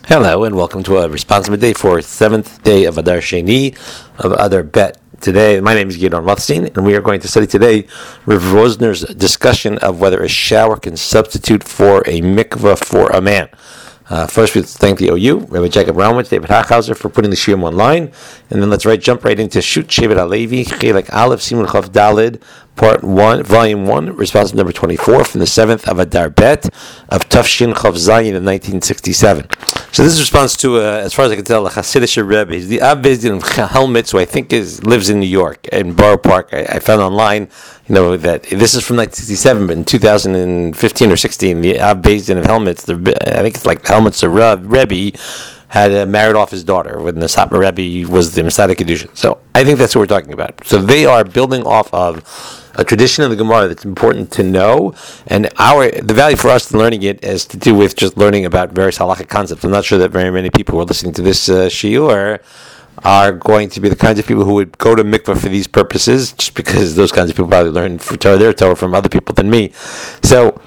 Hello and welcome to a responsible day for 7th day of Adar Sheni of Adar Bet. Today, my name is Gidon Rothstein, and we are going to study today Rav Rosner's discussion of whether a shower can substitute for a mikveh for a man. First, we thank the OU, Rabbi Jacob Raumowitz, David Hachhauser for putting the shiurim online, and then let's jump right into Shoot Shevet HaLevi, Chelek Aleph, Siman Chav Daled, Part 1, Volume 1, response number 24 from the 7th of Adar Bet of Tafshin Chav Zayin of 1967. So this is a response to, as far as I can tell, a Hasidic Rebbe. He's the Av Beis Din of Helmets, who I think lives in New York, in Borough Park. I found online, that this is from 1967, but in 2015 or 16, the Av Beis Din of Helmets, I think it's like Helmets Rebbe, had married off his daughter when the Satmar Rebbe was the Masada Kedushin. So I think that's what we're talking about. So they are building off of a tradition of the Gemara that's important to know, and the value for us in learning it is to do with just learning about various halakhic concepts. I'm not sure that very many people who are listening to this shiur are going to be the kinds of people who would go to mikveh for these purposes, just because those kinds of people probably learn their Torah from other people than me. So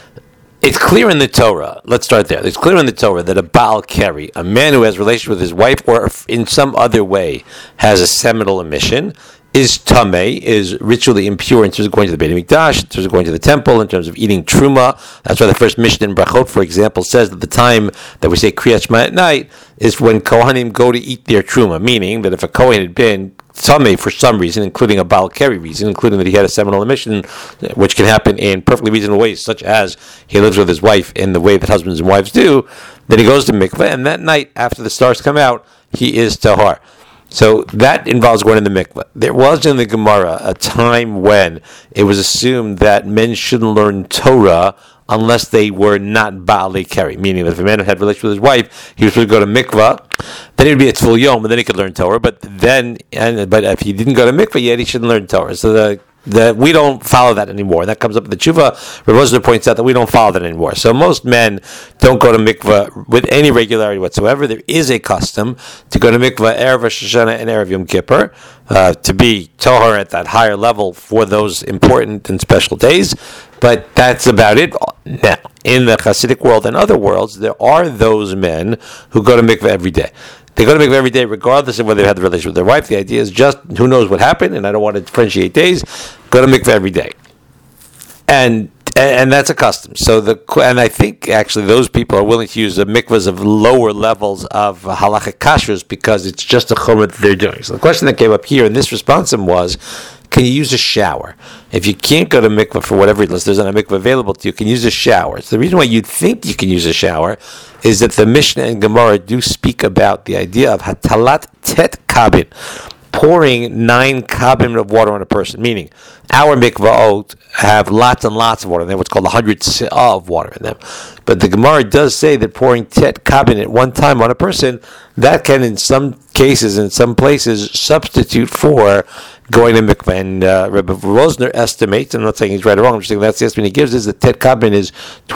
it's clear in the Torah, let's start there. It's clear in the Torah that a Baal Keri, a man who has relations with his wife or in some other way has a seminal emission, is tamei, is ritually impure in terms of going to the Beit HaMikdash, in terms of going to the temple, in terms of eating truma. That's why the first Mishnah in Brachot, for example, says that the time that we say Kriyat Shema at night is when Kohanim go to eat their truma, meaning that if a Kohen had been tamei for some reason, including a Baal Keri reason, including that he had a seminal emission, which can happen in perfectly reasonable ways, such as he lives with his wife in the way that husbands and wives do, then he goes to mikveh, and that night, after the stars come out, he is tahar. So that involves going in the mikveh. There was in the Gemara a time when it was assumed that men shouldn't learn Torah unless they were not Baalei Keri, meaning that if a man had relations with his wife, he was supposed to go to mikveh, then it would be a Tzvul Yom, and then he could learn Torah. But if he didn't go to mikveh yet, he shouldn't learn Torah. So we don't follow that anymore. That comes up in the Tshuva. Rav Rosner points out that we don't follow that anymore. So most men don't go to mikveh with any regularity whatsoever. There is a custom to go to mikveh Erev Rosh Hashanah and Erev Yom Kippur to be tohar at that higher level for those important and special days. But that's about it. Now, in the Hasidic world and other worlds, there are those men who go to mikveh every day. They go to mikveh every day, regardless of whether they had the relationship with their wife. The idea is just, who knows what happened, and I don't want to differentiate days. Go to mikveh every day, and that's a custom. And I think actually those people are willing to use the mikvahs of lower levels of halachic kashrus because it's just a chumrah that they're doing. So the question that came up here in this responsum was, can you use a shower? If you can't go to mikveh for whatever reason, there's not a mikveh available to you, can you use a shower? So the reason why you'd think you can use a shower is that the Mishnah and Gemara do speak about the idea of hatalat tet kabin, pouring 9 kabin of water on a person, meaning our mikvahot have lots and lots of water in them, what's called 100 se'ah of water in them. But the Gemara does say that pouring tet kabin at one time on a person, that can in some cases, in some places, substitute for going to mikveh. And Rabbi Rosner estimates, and I'm not saying he's right or wrong, I'm just saying that's the estimate he gives, is that tet kabin is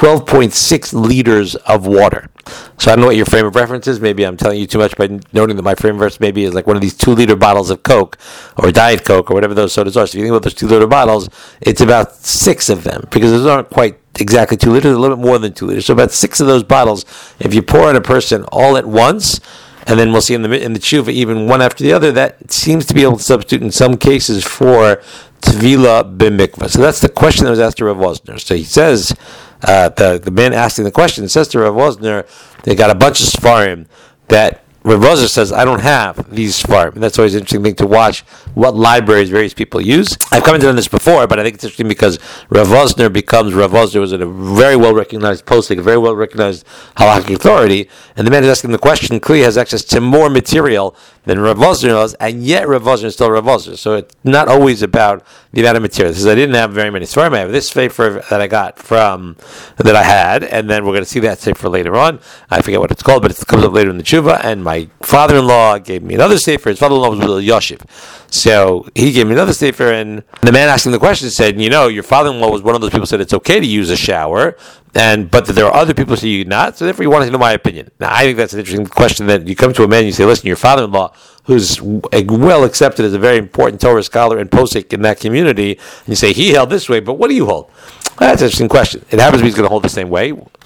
12.6 liters of water. So I don't know what your frame of reference is. Maybe I'm telling you too much by noting that my frame of reference maybe is like one of these 2-liter bottles of Coke or Diet Coke or whatever those sodas are. So if you think about those 2-liter bottles, it's about 6 of them, because those aren't quite exactly 2 liters, a little bit more than 2 liters. So about 6 of those bottles, if you pour on a person all at once, and then we'll see in the tshuva, even one after the other, that seems to be able to substitute in some cases for tvila b'mikvah. So that's the question that was asked to Rav Rosner. So he says, the man asking the question says to Rav Rosner, they got a bunch of Sfarim that Rav Rosner says, I don't have these Sfarim. And that's always an interesting thing to watch what libraries various people use. I've commented on this before, but I think it's interesting because Rav Rosner was a very well-recognized posting, a very well-recognized halakhic authority, and the man who's asking the question clearly has access to more material than Rav Rosner does, and yet Rav Rosner is still Rav Rosner. So it's not always about the amount of material. This is, I didn't have very many Sfarim. I have this sefer that I got that I had, and then we're going to see that sefer later on. I forget what it's called, but it comes up later in the tshuva, and my father-in-law gave me another sefer. His father-in-law was Will Yoshiv. So he gave me another sefer, and the man asking the question said, your father-in-law was one of those people who said it's okay to use a shower, but there are other people who say you not, so therefore you wanted to know my opinion. Now, I think that's an interesting question, that you come to a man and you say, listen, your father-in-law, who's well accepted as a very important Torah scholar and posek in that community, and you say, he held this way, but what do you hold? That's an interesting question. It happens to be he's going to hold the same way.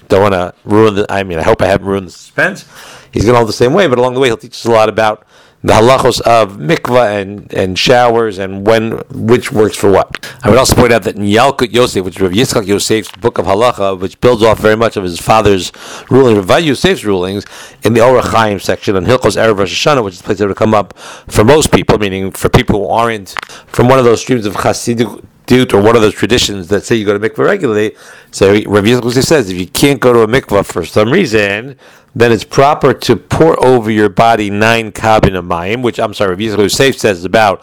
don't want to ruin I hope I haven't ruined the suspense. He's going to hold the same way, but along the way he'll teach us a lot about the halachos of mikvah and showers and which works for what. I would also point out that in Yalkut Yosef, which is Rav Yitzchak Yosef's book of halacha, which builds off very much of his father's ruling, Rav Yosef's rulings, in the Orach Chaim section on Hilchos Erev Rosh Hashanah, which is a place that would come up for most people, meaning for people who aren't from one of those streams of Chassidut or one of those traditions that say you go to mikvah regularly. So Rav Yitzchak says if you can't go to a mikvah for some reason, then it's proper to pour over your body 9 kabin of mayim, which Rav Yitzchak says is about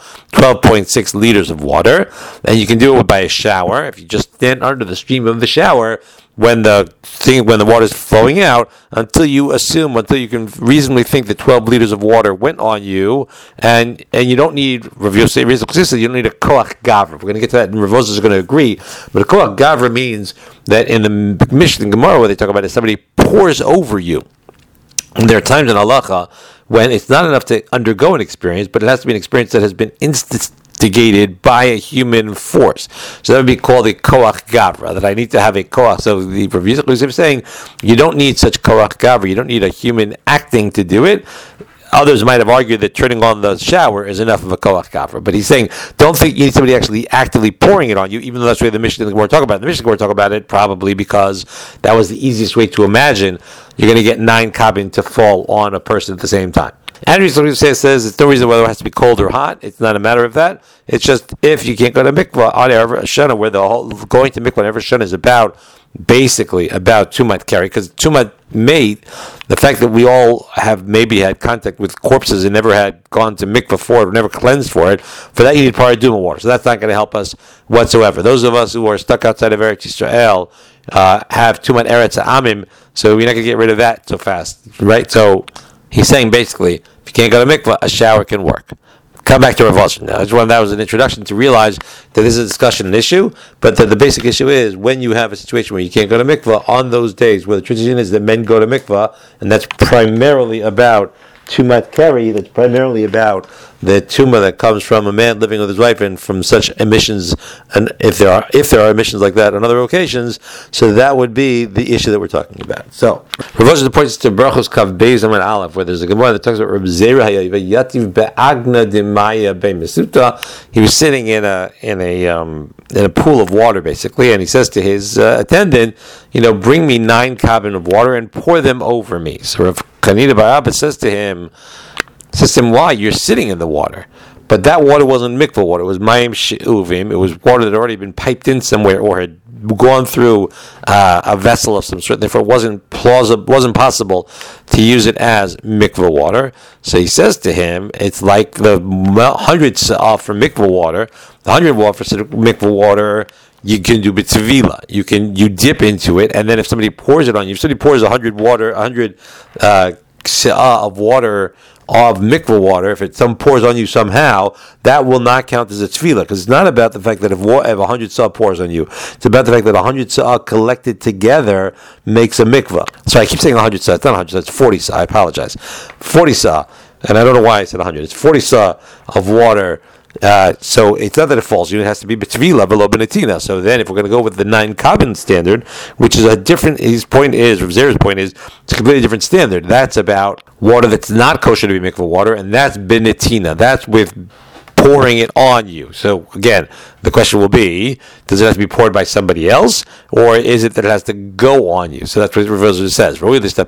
12.6 liters of water, and you can do it by a shower. If you just stand under the stream of the shower when the water is flowing out, until you can reasonably think that 12 liters of water went on you, and you don't need, Rav Yitzchak says, you don't need a koach gavra. We're going to get to that, and Rav Ozer is going to agree. But a koach gavra means that in the Mishnah and Gemara, where they talk about it, somebody pours over you. And there are times in halacha when it's not enough to undergo an experience, but it has to be an experience that has been instigated by a human force. So that would be called a koach gavra, that I need to have a koach. So the Rav Yitzchak is saying, you don't need such koach gavra, you don't need a human acting to do it. Others might have argued that turning on the shower is enough of a koach gavra, but he's saying don't think you need somebody actually actively pouring it on you, even though that's the way the Mishnah and the Gemara talk about it. The Mishnah and Gemara talk about it probably because that was the easiest way to imagine you're going to get 9 kabin to fall on a person at the same time. And Rizal says it's no reason whether it has to be cold or hot. It's not a matter of that. It's just if you can't go to mikvah on Erev Hashanah, where the whole going to mikvah on Erev Hashanah is basically about tumat keri, because tumat mate, the fact that we all have maybe had contact with corpses and never had gone to mikvah for it, or never cleansed for it, for that you need paraduma water. So that's not going to help us whatsoever. Those of us who are stuck outside of Eretz Yisrael have tumat eretz amim, so we're not going to get rid of that so fast, right? So he's saying basically, if you can't go to mikvah, a shower can work. Come back to Rav Ozer. Now, that was an introduction to realize that this is a discussion, an issue, but that the basic issue is when you have a situation where you can't go to mikvah on those days where the tradition is that men go to mikvah, and that's primarily about tumat keri, that's primarily about the tumah that comes from a man living with his wife and from such emissions, and if there are emissions like that on other occasions, so that would be the issue that we're talking about. So Rav Ozer points to Brachos Kav Beis Amud Aleph, where there's a Gemara that talks about Reb Zera Yativ Be'agna Demaya Be'Mesuta. He was sitting in a pool of water basically, and he says to his attendant, bring me 9 kabin of water and pour them over me. So Rav Chanina bar Abba says to him, why? You're sitting in the water. But that water wasn't mikvah water. It was mayim she'uvim. It was water that had already been piped in somewhere or had gone through a vessel of some sort. Therefore, it wasn't possible to use it as mikvah water. So he says to him, it's like the 100 sa'ah for mikvah water. The 100 water for mikvah water, you can do b'tzvila. You dip into it, and then if somebody pours it on you, if somebody pours 100 sa'ah of water, of mikvah water, if someone pours on you somehow, that will not count as a tefillah, because it's not about the fact that if 100 sa'ah pours on you, it's about the fact that 100 sa'ah collected together makes a mikvah. So I keep saying 100 sa'ah, it's not 100 sa'ah, it's 40 sa'ah, I apologize. 40 sa'ah, and I don't know why I said 100, it's 40 sa'ah of water. So it's not that it falls. It has to be b'tvila below benetina. So then, if we're going to go with the 9 kabin standard, which is a different, Rav Zera's point is, it's a completely different standard. That's about water that's not kosher to be mikvah water, and that's benetina. That's with pouring it on you. So again, the question will be: does it have to be poured by somebody else, or is it that it has to go on you? So that's what Rav Ozer says. The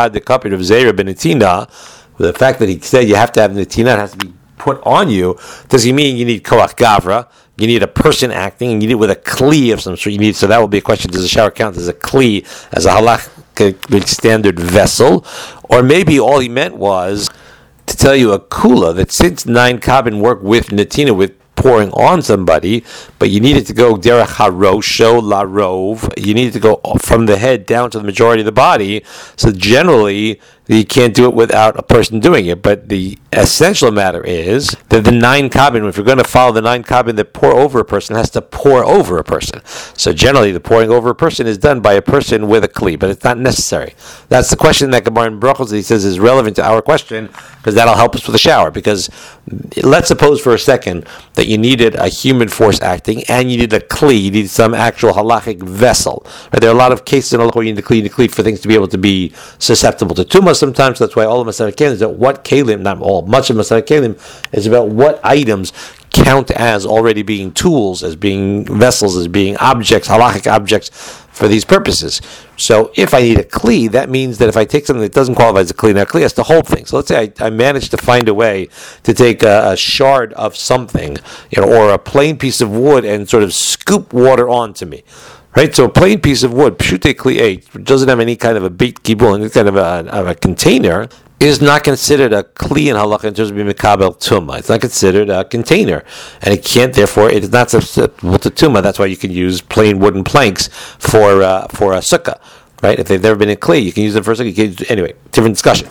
fact that he said you have to have netina, it has to be put on you, does he mean you need koach gavra? You need a person acting, and you need it with a kli of some sort. So that will be a question: does a shower count as a kli, as a halach standard vessel, or maybe all he meant was to tell you a kula that since 9 kabin work with netina, with pouring on somebody, but you needed to go derech harosho larov. You needed to go from the head down to the majority of the body. So generally, you can't do it without a person doing it. But the essential matter is that the 9 kabin, if you're going to follow the 9 kabin that pour over a person, has to pour over a person. So generally, the pouring over a person is done by a person with a kli, but it's not necessary. That's the question that Gemara in Brachos, he says, is relevant to our question, because that'll help us with the shower. Because let's suppose for a second that you needed a human force acting, and you needed a kli, you needed some actual halachic vessel. Right? There are a lot of cases in halacha where you need a kli for things to be able to be susceptible to tumah sometimes. That's why all of Masechet Kelim is that what kelim, not all, much of Masechet Kelim is about what items count as already being tools, as being vessels, as being objects, halachic objects for these purposes. So if I need a kli, that means that if I take something that doesn't qualify as a kli, now a kli has to hold things. So let's say I managed to find a way to take a shard of something, or a plain piece of wood and sort of scoop water onto me. Right, so a plain piece of wood, pshute kli, doesn't have any kind of a beit kibul, any kind of a container, is not considered a kli in halacha in terms of being mekabel tumah. It's not considered a container, and it can't. Therefore, it is not susceptible to tumah. That's why you can use plain wooden planks for a sukkah. Right, if they've never been in kli, you can use them for a sukkah. Anyway, different discussion.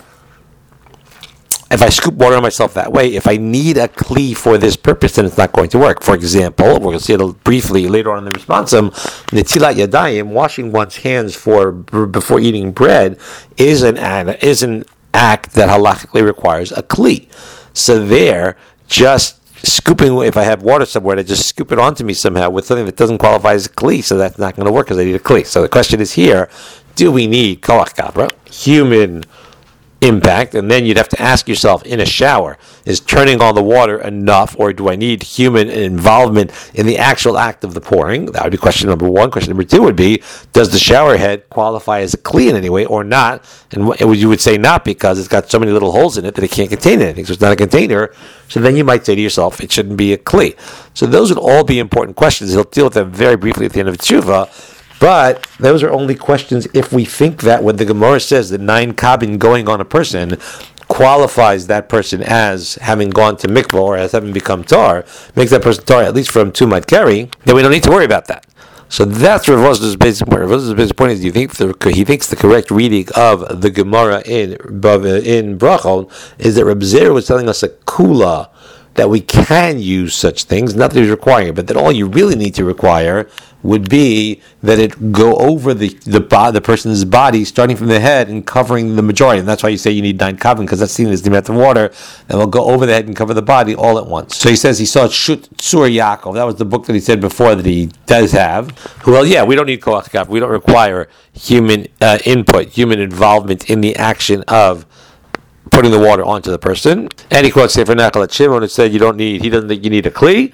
If I scoop water on myself that way, if I need a kli for this purpose, then it's not going to work. For example, we're going to see it briefly later on in the responsum, netilat yadayim, washing one's hands before eating bread, is an act that halachically requires a kli. So there, just scooping, if I have water somewhere, to just scoop it onto me somehow with something that doesn't qualify as a kli, so that's not going to work because I need a kli. So the question is here, do we need koach kabra, human impact? And then you'd have to ask yourself, in a shower, is turning on the water enough, or do I need human involvement in the actual act of the pouring? That would be question number one. Question number two would be, does the shower head qualify as a kli in any way or not? And you would say not, because it's got so many little holes in it that it can't contain anything, so it's not a container. So then you might say to yourself, it shouldn't be a kli. So those would all be important questions. He'll deal with them very briefly at the end of the tshuva. But those are only questions if we think that when the Gemara says that 9 kabin going on a person qualifies that person as having gone to mikvah or as having become tar, makes that person tar at least from tumat keri, then we don't need to worry about that. So that's Rav Wosner's basic point. Rav Wosner's basic point is he thinks the correct reading of the Gemara in Brachot is that Reb Zera was telling us a kula, that we can use such things, not that he's requiring, but that all you really need to require would be that it go over the person's body, starting from the head and covering the majority. And that's why you say you need 9 kavim, because that's seen as the amount of water that will go over the head and cover the body all at once. So he says he saw Shut Sur Yaakov. That was the book that he said before that he does have. Well, yeah, we don't need koach kav. We don't require human input, human involvement in the action of putting the water onto the person. And he quotes Sefer Nachalat Shimon and said he doesn't think you need a kli.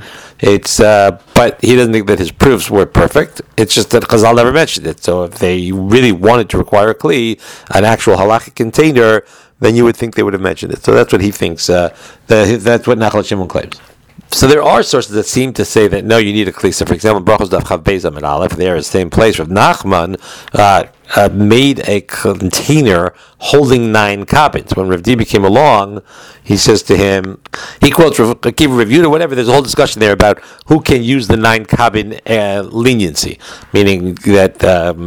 But he doesn't think that his proofs were perfect. It's just that Chazal never mentioned it. So if they really wanted to require a kli, an actual halachic container, then you would think they would have mentioned it. So that's what he thinks. That's what Nachalat Shimon claims. So there are sources that seem to say that no, you need a kli. So for example, Brachos Daf Chav Beis Amud Aleph, there is the same place. Rav Nachman made a container holding 9 kabins. When Rav Dibi came along, he says to him, he quotes Rav Akiva, Rav Yehuda, whatever. There's a whole discussion there about who can use the 9 kabin leniency, meaning that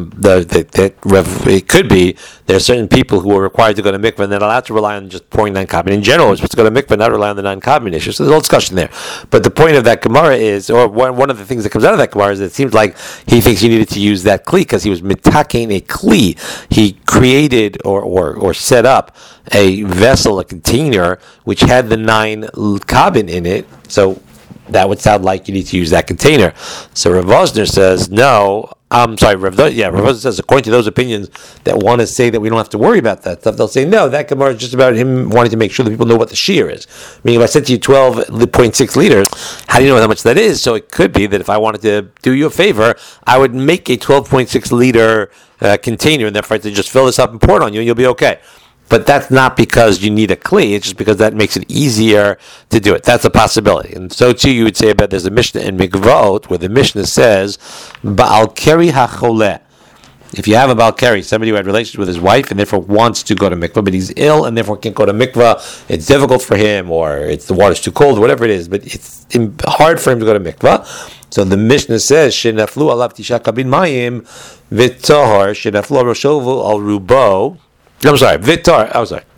it could be there are certain people who are required to go to mikveh and they're allowed to rely on just pouring 9 kabin. In general, we're supposed to go to mikveh and not rely on the 9 kabin issue. So there's a whole discussion there. But the point of that Gemara is, or one of the things that comes out of that Gemara is that it seems like he thinks you needed to use that kli because he was mitakein a kli. He created or set up a vessel, a container, which had the 9 kabin in it. So that would sound like you need to use that container. So Rav Wosner says, no. Rav Wosner says, according to those opinions that want to say that we don't have to worry about that stuff, they'll say, no, that Gemara is just about him wanting to make sure that people know what the shear is. Meaning, if I said to you 12.6 liters, how do you know how much that is? So it could be that if I wanted to do you a favor, I would make a 12.6 liter container, and therefore I to just fill this up and pour it on you, and you'll be okay. But that's not because you need a kli, it's just because that makes it easier to do it. That's a possibility. And so too you would say about there's a Mishnah in Mikvot where the Mishnah says, Ba'al keri hacholeh. If you have a Baal Keri, somebody who had relations with his wife and therefore wants to go to mikvah, but he's ill and therefore can't go to mikvah, it's difficult for him, or the water's too cold, whatever it is, but it's hard for him to go to mikvah. So the Mishnah says, Shenaflu alav tisha kabin mayim v'tohar, Shenaflu roshovu al rubo, I'm sorry, Vitar. I'm sorry.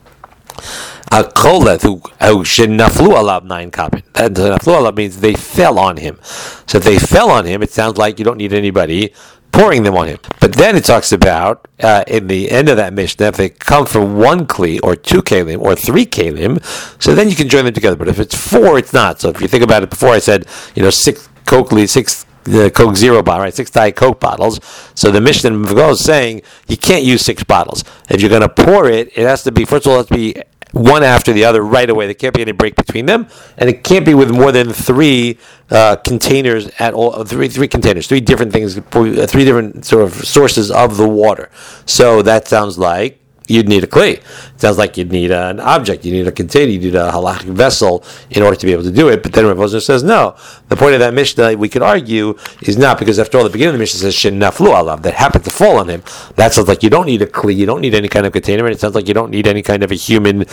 A kolet who shenaflu alav 9 kabin. That naflu alav means they fell on him. So if they fell on him, it sounds like you don't need anybody pouring them on him. But then it talks about in the end of that Mishnah, if they come from 1 kli or 2 kalim or 3 kalim, so then you can join them together. But if it's 4, it's not. So if you think about it, before I said 6 Coke 6 the Coke Zero bottle, right? 6 Diet Coke bottles. So the Mishnah goes saying you can't use 6 bottles. If you're going to pour it, it has to be, first of all, it has to be one after the other right away. There can't be any break between them, and it can't be with more than 3 containers at all. Three containers, 3 different things, 3 different sort of sources of the water. So that sounds like you'd need a kli. It sounds like you'd need an object, you need a container, you need a halachic vessel in order to be able to do it. But then Rav Wosner says no. The point of that Mishnah, we could argue, is not, because after all, the beginning of the Mishnah says shenaflu alav, that happened to fall on him. That sounds like you don't need a kli, you don't need any kind of container, and it sounds like you don't need any kind of a human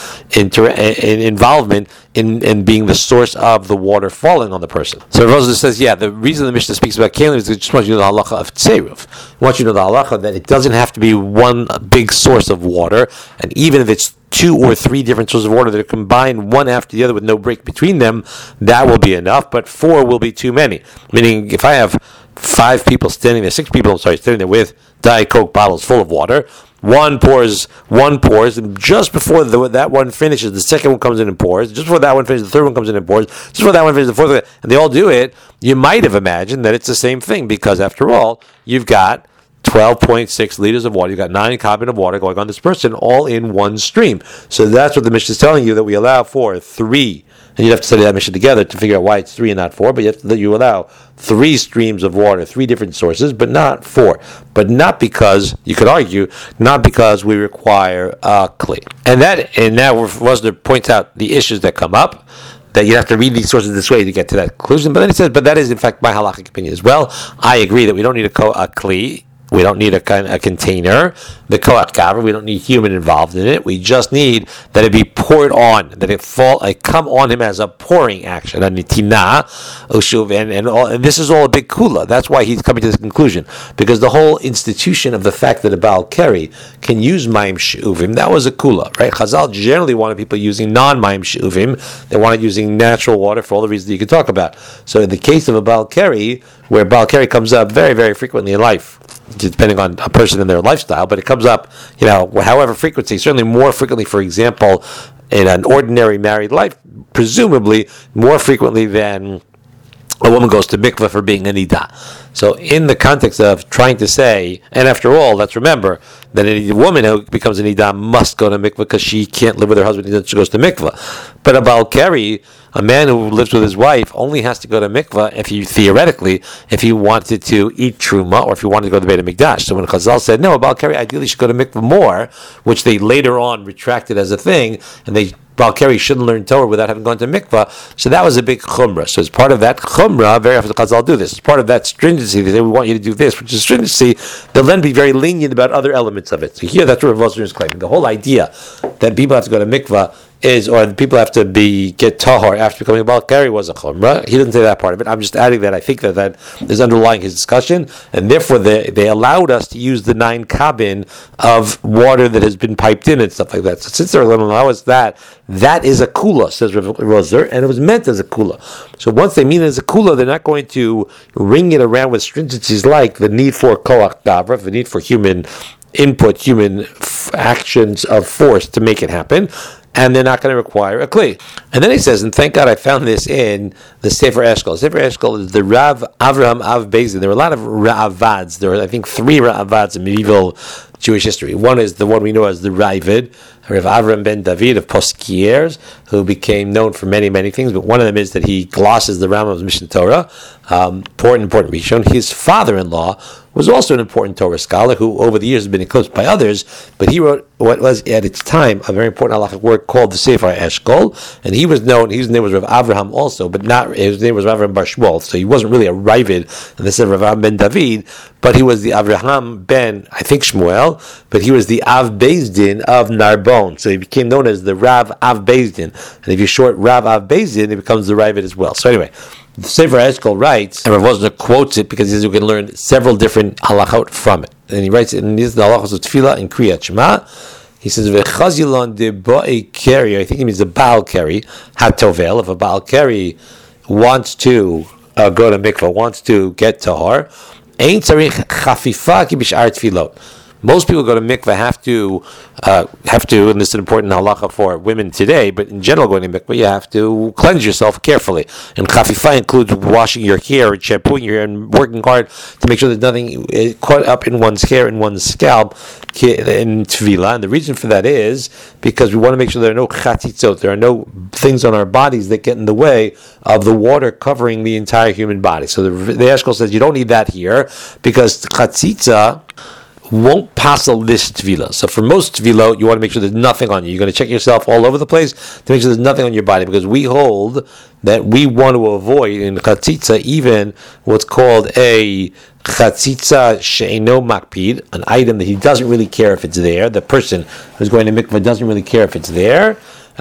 involvement in being the source of the water falling on the person. So Rav Wosner says, yeah, the reason the Mishnah speaks about kalim is it just wants you to know the halacha of tzeruv. It wants you to know the halacha that it doesn't have to be one big source of water, and even if it's 2 or 3 different sources of water that are combined one after the other with no break between them, that will be enough, but 4 will be too many. Meaning, if I have 5 people standing there, 6 people, standing there with Diet Coke bottles full of water, one pours, and just before that one finishes, the second one comes in and pours. Just before that one finishes, the third one comes in and pours. Just before that one finishes, the fourth one, and they all do it. You might have imagined that it's the same thing, because after all, you've got 12.6 liters of water. You've got 9 kabin of water going on this person, all in one stream. So that's what the Mishnah is telling you, that we allow for 3. And you'd have to study that Mishnah together to figure out why it's 3 and not 4. But you allow 3 streams of water, 3 different sources, but not 4. But not because, you could argue, not because we require a kli. And now Wosner points out the issues that come up, that you have to read these sources this way to get to that conclusion. But then he says, but that is in fact my halakhic opinion as well. I agree that we don't need a kli. We don't need a container, the koach gavra. We don't need human involved in it. We just need that it be poured on, that it come on him as a pouring action, a nitina, ushuv, and this is all a big kula. That's why he's coming to this conclusion, because the whole institution of the fact that a Baal Keri can use maim she'uvim, that was a kula, right? Chazal generally wanted people using non-maim she'uvim. They wanted using natural water for all the reasons that you could talk about. So in the case of a Baal Keri, where Baal Keri comes up very, very frequently in life, depending on a person and their lifestyle, but it comes up, however frequency, certainly more frequently, for example, in an ordinary married life, presumably more frequently than a woman goes to mikveh for being a nidah. So in the context of trying to say, and after all, let's remember that a woman who becomes a nidah must go to mikveh because she can't live with her husband until she goes to mikveh. But a Baal Keri, a man who lives with his wife, only has to go to mikveh if he wanted to eat truma, or if he wanted to go to the Beit HaMikdash. So when Chazal said, no, a Baal Keri ideally should go to mikveh more, which they later on retracted as a thing, and Baal Keri shouldn't learn Torah without having gone to mikveh. So that was a big chumrah. So as part of that chumrah, very often the Chazal do this. As part of that stringency, they say, we want you to do this, which is stringency, they'll then be very lenient about other elements of it. So here, that's what Rav Wosner is claiming. The whole idea that people have to go to mikveh or people have to get tahor after becoming a Baal Keri was a chumrah. He doesn't say that part of it. I'm just adding that. I think that is underlying his discussion, and therefore they allowed us to use the 9 kabin of water that has been piped in and stuff like that. So since they're going to allow us that is a kula, says Rav Wosner, and it was meant as a kula. So once they mean it as a kula, they're not going to ring it around with stringencies like the need for koach gavra, the need for human input, human actions of force to make it happen. And they're not going to require a kli. And then he says, and thank God I found this in the Sefer Eshkol. Sefer Eshkol is the Rav Avraham Av Bezin. There were a lot of Ra'avads. There were, I think, 3 Ra'avads in medieval Jewish history. One is the one we know as the Ravid, Rav Avram ben David of Poskiers, who became known for many, many things, but one of them is that he glosses the Rambam's Mishneh Torah, important Rishon. His father-in-law was also an important Torah scholar who over the years has been eclipsed by others, but he wrote what was at its time a very important halachic work called the Sefer Eshkol, and he was known, his name was Rav Avraham also, but not, his name was Rav Avraham Bar Shmuel, so he wasn't really a Ravid, and this is Rav Avraham ben David, but he was the Avraham ben, I think Shmuel, but he was the Av Bezdin of Narbonne, so he became known as the Rav Av Bezdin, and if you short Rav Av Bezdin, it becomes the Ravid as well. So anyway, the Sefer Eshkol writes, and Rav Wosner quotes it because he says you can learn several different halachot from it. And he writes, and these are the halachos of Tefillah and Kriyat Shema. He says, "V'chazilon de ba'i keri." I think he means the Baal keri hatovel. If a Baal keri wants to go to mikvah, wants to get tahar, ain't tzarich chafifa ki b'shar tefilot. Most people go to mikveh have to, and this is an important halacha for women today, but in general going to mikveh, you have to cleanse yourself carefully. And chafifa includes washing your hair and shampooing your hair and working hard to make sure there's nothing caught up in one's hair and one's scalp in tefillah. And the reason for that is because we want to make sure there are no chatzitzot, there are no things on our bodies that get in the way of the water covering the entire human body. So the Eshkol says you don't need that here because chatzitza won't passel this tefillah. So for most tefillah, you want to make sure there's nothing on you. You're going to check yourself all over the place to make sure there's nothing on your body, because we hold that we want to avoid in chatzitza even what's called a chatzitza she'eno makpid, an item that he doesn't really care if it's there. The person who's going to mikvah doesn't really care if it's there.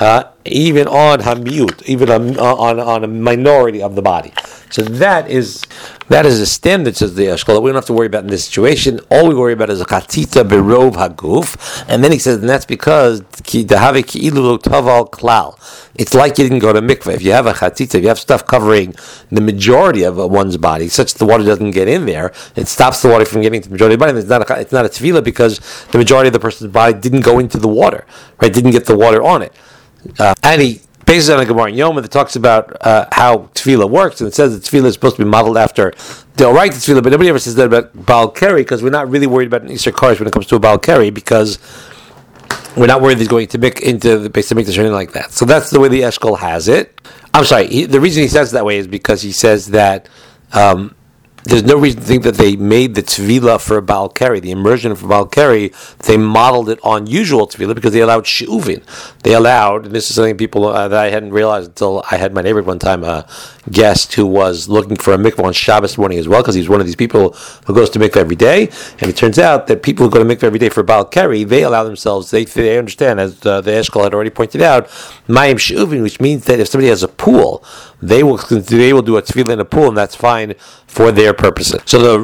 Even on hamiut, even on a minority of the body. So that is a standard, says the Eshkol, that we don't have to worry about in this situation. All we worry about is a chatita berov haguf, and then he says, and that's because dehave ki'ilu lo taval klal. It's like you didn't go to mikveh. If you have a chatita, if you have stuff covering the majority of one's body, such that the water doesn't get in there, it stops the water from getting to the majority of the body. And it's not a tefillah because the majority of the person's body didn't go into the water, right? Didn't get the water on it. And he bases on a Gemara in Yoma that talks about how tefillah works, and it says that tefillah is supposed to be modeled after the right tefillah, but nobody ever says that about Baal Keri, because we're not really worried about an Isser Koresh when it comes to a Baal Keri, because we're not worried he's going to make into the base to make the anything like that. So that's the way the Eshkol has it. I'm sorry, the reason he says it that way is because he says that there's no reason to think that they made the tefillah for a Baal Keri, the immersion for Baal Keri, they modeled it on usual tefillah because they allowed she'uvin. They allowed, and this is something people that I hadn't realized until I had my neighbor one time, a guest who was looking for a mikvah on Shabbos morning as well, because he's one of these people who goes to mikvah every day, and it turns out that people who go to mikvah every day for Baal Keri, they allow themselves, they understand, as the Eshkol had already pointed out, mayim she'uvin, which means that if somebody has a pool, they will do a tefillah in a pool, and that's fine for their purposes. So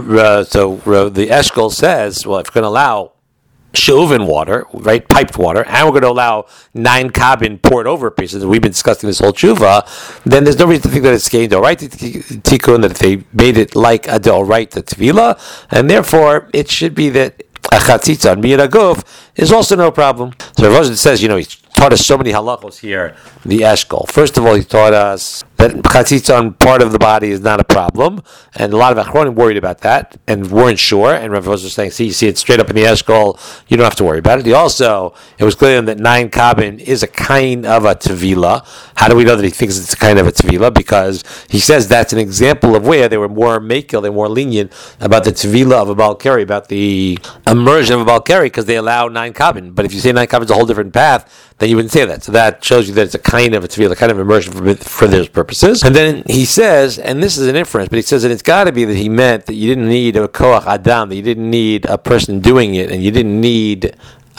the Eshkol says, well, if you're going to allow she'uvin water, right, piped water, and we're going to allow 9 kabin poured over pieces, and we've been discussing this whole tshuva, then there's no reason to think that it's gained right tikkun, that if they made it like a right the tefillah, and therefore it should be that a chatzitza on miyad aguf is also no problem. So Rav Rosen says, he taught us so many halachos here, the Eshkol. First of all, he taught us that chatzitza on part of the body is not a problem, and a lot of Achronim worried about that and weren't sure. And Rav Rosen was saying, you see it straight up in the Eshkol, you don't have to worry about it. It was clear that 9 kabin is a kind of a tevilah. How do we know that he thinks it's a kind of a tevilah? Because he says that's an example of where they were more makil, they were more lenient about the tevilah of a Baal Keri, about the immersion of a Baal Keri, because they allow 9 kabin. But if you say 9 kabin is a whole different path, then you wouldn't say that. So that shows you that it's a kind of a tevilah, kind of immersion for those purposes. And then he says, and this is an inference, but he says that it's got to be that he meant that you didn't need a koach adam, that you didn't need a person doing it, and you didn't need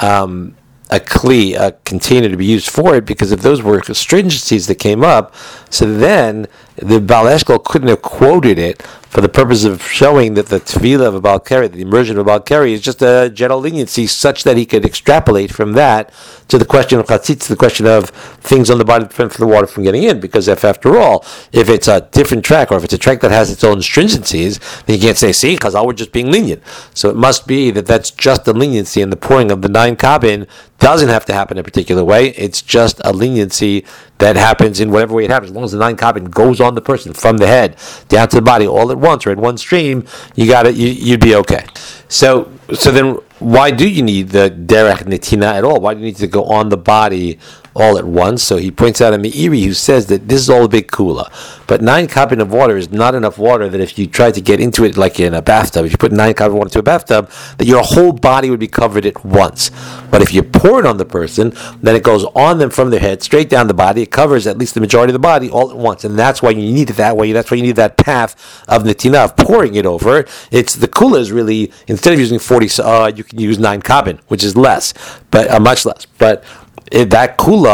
a kli, a container to be used for it, because if those were stringencies that came up, so then the Baal Eshkol couldn't have quoted it for the purpose of showing that the tefillah of a Baal Keri, the immersion of a Baal Keri, is just a general leniency, such that he could extrapolate from that to the question of chatzitz, the question of things on the body to prevent the water from getting in. Because if, after all, if it's a different track, or if it's a track that has its own stringencies, then you can't say, see, Chazal were just being lenient. So it must be that that's just a leniency, and the pouring of the 9 kabin doesn't have to happen a particular way. It's just a leniency that happens in whatever way it happens. As long as the 9 kabin goes on the person from the head down to the body all at once or in one stream, you'd be okay. So then why do you need the derech netina at all? Why do you need to go on the body all at once? So he points out a Meiri who says that this is all a big kula, but 9 kabin of water is not enough water that if you try to get into it like in a bathtub, if you put 9 kabin of water into a bathtub, that your whole body would be covered at once. But if you pour it on the person, then it goes on them from their head straight down the body. It covers at least the majority of the body all at once, and that's why you need it that way. That's why you need that path of netina, of pouring it over. It's the kula is really, instead of using 40, you can use 9 kabin, which is less, but much less. But that kula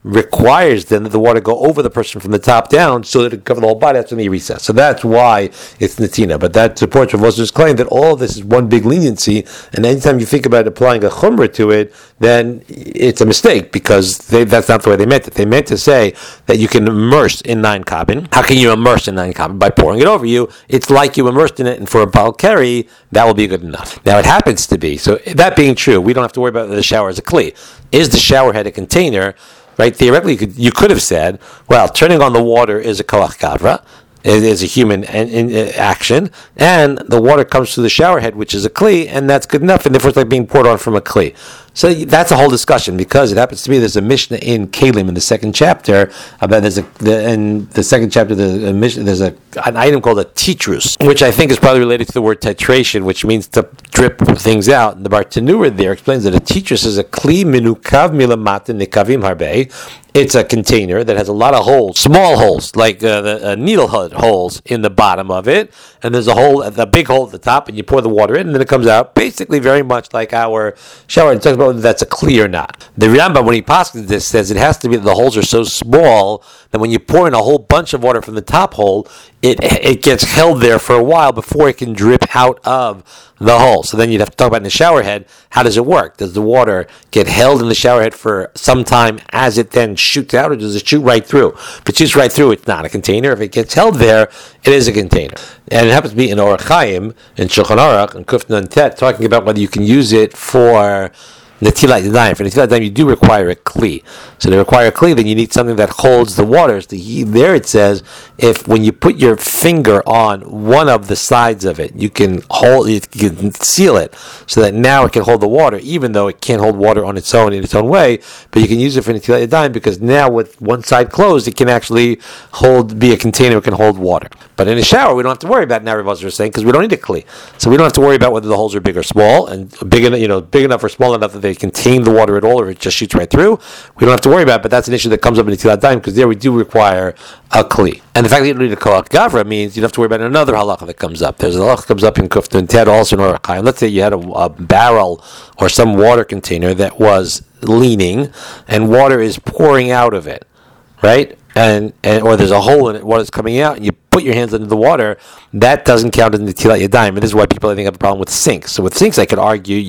requires then that the water go over the person from the top down so that it can cover the whole body. That's when you recess. So that's why it's Natina. But that supports Rav Wosner's claim that all of this is one big leniency, and anytime you think about applying a chumrah to it, then it's a mistake, because that's not the way they meant it. They meant to say that you can immerse in 9 kabin. How can you immerse in 9 kabin? By pouring it over you. It's like you immersed in it, and for a Baal Keri, that will be good enough. Now, it happens to be, so that being true, we don't have to worry about the shower as a kli. Is the shower head a container? Right? Theoretically, you could have said, well, turning on the water is a koach gavra. It is a human action, and the water comes through the shower head, which is a kli, and that's good enough, and therefore it's like being poured on from a kli. So that's a whole discussion, because it happens to be there's a Mishnah in Kalim in the 2nd chapter about in the 2nd chapter there's an item called a titrus, which I think is probably related to the word titration, which means to drip things out. And the Bartanura there explains that a titrus is a kli minukav milamata nikavim harbe. It's a container that has a lot of holes, small holes, like needle holes in the bottom of it, and there's a big hole at the top, and you pour the water in, and then it comes out, basically very much like our shower. It talks about whether that's a kli or not. The Rambam, when he paskins this, says it has to be that the holes are so small that when you pour in a whole bunch of water from the top hole, it gets held there for a while before it can drip out of the hole. So then you'd have to talk about in the shower head, how does it work? Does the water get held in the shower head for some time as it then shoots out, or does it shoot right through? If it shoots right through, it's not a container. If it gets held there, it is a container. And it happens to be in Orach Chaim, in Shulchan Aruch, and Kuf Nun Tet, talking about whether you can use it for Netilat Yadayim. For Netilat Yadayim, you do require a kli. So to require a kli, then you need something that holds the waters. There it says, when you put your finger on one of the sides of it, you can seal it, so that now it can hold the water, even though it can't hold water on its own in its own way. But you can use it for Netilat Yadayim, because now with one side closed, it can actually be a container. It can hold water. But in a shower, we don't have to worry about, now Rav Wosner is saying, because we don't need a kli. So we don't have to worry about whether the holes are big or small, and big enough or small enough that they contain the water at all, or it just shoots right through. We don't have to worry about it, but that's an issue that comes up in Netilat Yadayim, because there we do require a kli. And the fact that you don't need a koach gavra means you don't have to worry about another halacha that comes up. There's a halacha that comes up in Kuf Nun Tet, also in Orach Chaim. Let's say you had a barrel or some water container that was leaning, and water is pouring out of it, right? Or there's a hole in it, water's coming out, and you put your hands under the water, that doesn't count as Netilat Yadayim. And this is why people, I think, have a problem with sinks. So with sinks, I could argue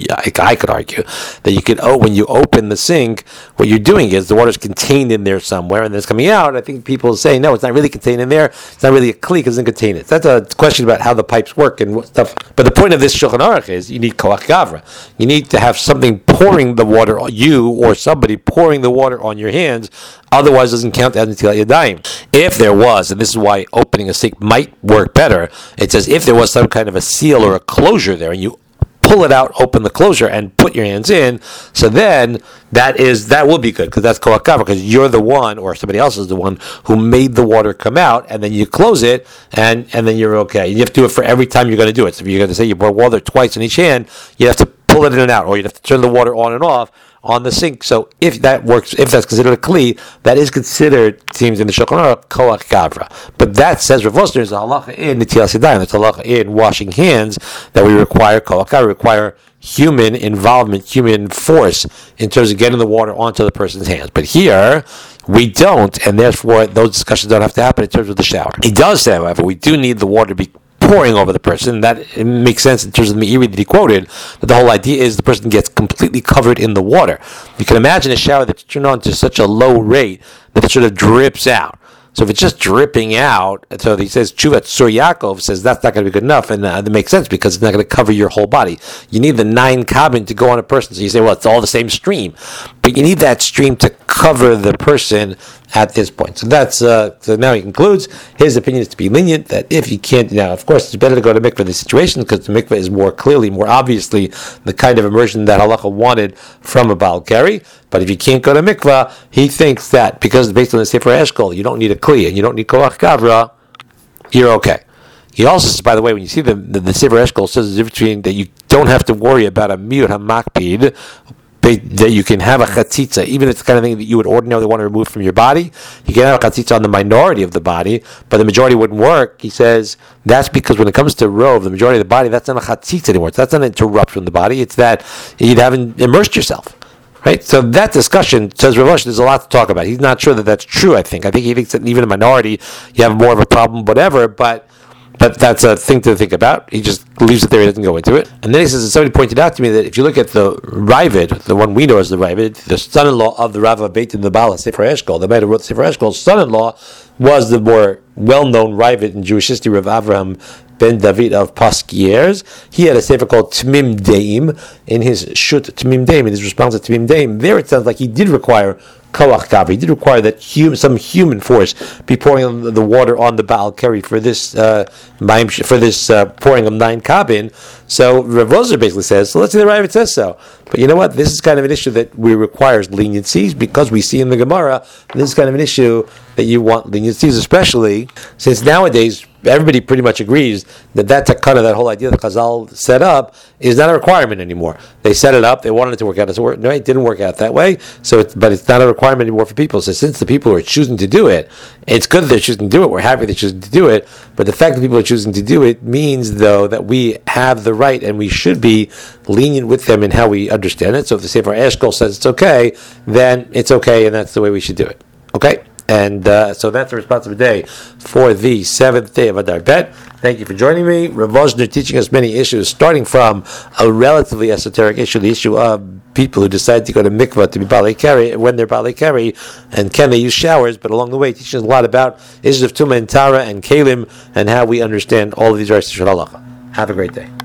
that you could, when you open the sink, what you're doing is the water's contained in there somewhere, and then it's coming out. I think people say, no, it's not really contained in there. It's not really a kli because it doesn't contain it. That's a question about how the pipes work and what stuff. But the point of this Shulchan Aruch is you need koach gavra. You need to have something pouring the water, you or somebody pouring the water on your hands. Otherwise, it doesn't count as Netilat Yadayim. If there was, and this is why opening a sink might work better, it says if there was some kind of a seal or a closure there, and you pull it out, open the closure, and put your hands in, so then that will be good, because that's koach gavra, because you're the one, or somebody else is the one, who made the water come out, and then you close it, and then you're okay. You have to do it for every time you're going to do it. So if you're going to say you pour water twice in each hand, you have to pull it in and out, or you have to turn the water on and off on the sink. So if that works, if that's considered a kli, that is considered, it seems in the Shulchan Aruch, koach gavra. But that, says Rav Wosner, is a halacha in Netilas Yadayim. That's a halacha in washing hands, that we require koach gavra, require human involvement, human force in terms of getting the water onto the person's hands. But here, we don't, and therefore those discussions don't have to happen in terms of the shower. He does say, however, we do need the water to be pouring over the person. That it makes sense in terms of the Meiri that he quoted, but the whole idea is the person gets completely covered in the water. You can imagine a shower that's turned on to such a low rate that it sort of drips out. So if it's just dripping out, so he says, Tshuvat Sur Yaakov says that's not going to be good enough, and that makes sense because it's not going to cover your whole body. You need the 9 kabin to go on a person. So you say, well, it's all the same stream, but you need that stream to cover the person at this point. So that's so now he concludes his opinion is to be lenient, that if you can't, now of course it's better to go to mikveh in this situation because the mikveh is more clearly, more obviously the kind of immersion that halacha wanted from a Baal Keri. But if you can't go to mikveh, he thinks that because based on the Sefer Eshkol, you don't need a kli and you don't need koach gavra, you're okay. He also says, by the way, when you see the Sefer Eshkol says the difference between that you don't have to worry about a miut hamakpid, that you can have a chatzitza, even if it's the kind of thing that you would ordinarily want to remove from your body. You can have a chatzitza on the minority of the body, but the majority wouldn't work. He says that's because when it comes to rov, the majority of the body, that's not a chatzitza anymore. That's not an interruption of the body. It's that you haven't immersed yourself. Right? So that discussion, says Rav Osher, there's a lot to talk about. He's not sure that that's true, I think. I think he thinks that even a minority, you have more of a problem, whatever, but that's a thing to think about. He just leaves it there, he doesn't go into it. And then he says, and somebody pointed out to me that if you look at the Ravid, the one we know as the Ravid, the son-in-law of the Rav Beitin, the Baal Sefer Eshkol, the man who wrote the Sefer Eshkol's son-in-law, was the more well-known Ravid in Jewish history of Avraham ben David of Paskiers. He had a sefer called Tmim Deim in his Shut Tmim Deim, in his response to Tmim Deim. There it sounds like he did require Koach Kav. He did require that some human force be pouring the water on the Baal Keri for this pouring of 9 kabin. So Rav Osher basically says, so let's say the Ravid says so. But you know what? This is kind of an issue that requires leniencies, because we see in the Gemara, this is kind of an issue that you want leniencies, especially since nowadays everybody pretty much agrees that that whole idea that Chazal set up is not a requirement anymore. They set it up, they wanted it to work out. No, it didn't work out that way. But it's not a requirement anymore for people. So since the people are choosing to do it, it's good that they're choosing to do it. We're happy they're choosing to do it. But the fact that people are choosing to do it means, though, that we have the right and we should be lenient with them in how we understand it. So if the Sefer Eshkol says it's okay, then it's okay, and that's the way we should do it. Okay? And so that's the responsible day for the 7th day of Adar Bet. Thank you for joining me. Rav Osher teaching us many issues, starting from a relatively esoteric issue, the issue of people who decide to go to mikvah to be Balei Keri, when they're Balei Keri, and can they use showers, but along the way teaching us a lot about issues of Tumah and Tara and Kalim, and how we understand all of these verses of Halacha. Have a great day.